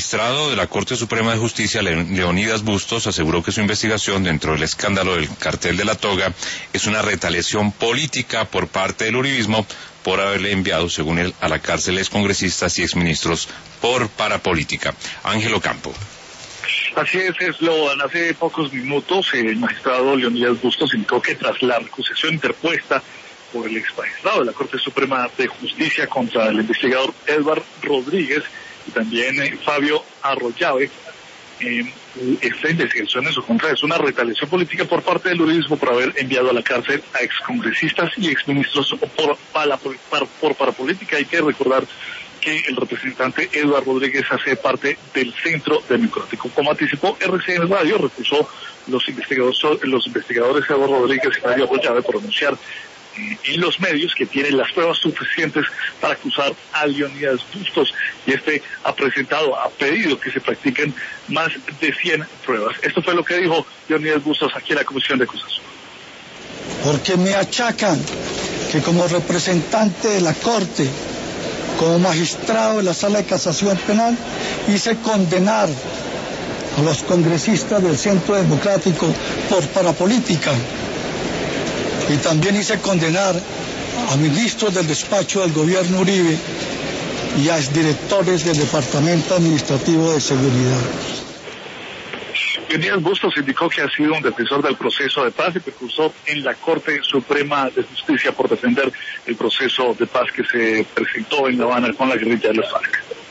magistrado de la Corte Suprema de Justicia, Leonidas Bustos, aseguró que su investigación dentro del escándalo del cartel de la toga es una retaliación política por parte del uribismo por haberle enviado, según él, a la cárcel excongresistas y exministros por parapolítica. Ángelo Campo. Así es, Esloban. Hace pocos minutos el magistrado Leonidas Bustos indicó que tras la recusación interpuesta por el exmagistrado de la Corte Suprema de Justicia contra el investigador Edward Rodríguez y también Fabio Arroyave, esta investigación en su contra es una retaliación política por parte del uribismo por haber enviado a la cárcel a excongresistas y exministros por parapolítica. Hay que recordar que el representante Edward Rodríguez hace parte del Centro Democrático. Como anticipó RCN Radio, recusó los investigadores Edward Rodríguez y Fabio Arroyave por anunciar en los medios que tienen las pruebas suficientes para acusar a Leonidas Bustos, y ha pedido que se practiquen más de 100 pruebas. Esto fue lo que dijo Leonidas Bustos aquí en la Comisión de Acusación. Porque me achacan que como representante de la Corte, como magistrado de la Sala de Casación Penal, hice condenar a los congresistas del Centro Democrático por parapolítica. Y también hice condenar a ministros del despacho del gobierno Uribe y a exdirectores del Departamento Administrativo de Seguridad. Leonidas Bustos indicó que ha sido un defensor del proceso de paz y precursor en la Corte Suprema de Justicia por defender el proceso de paz que se presentó en La Habana con la guerrilla de las FARC.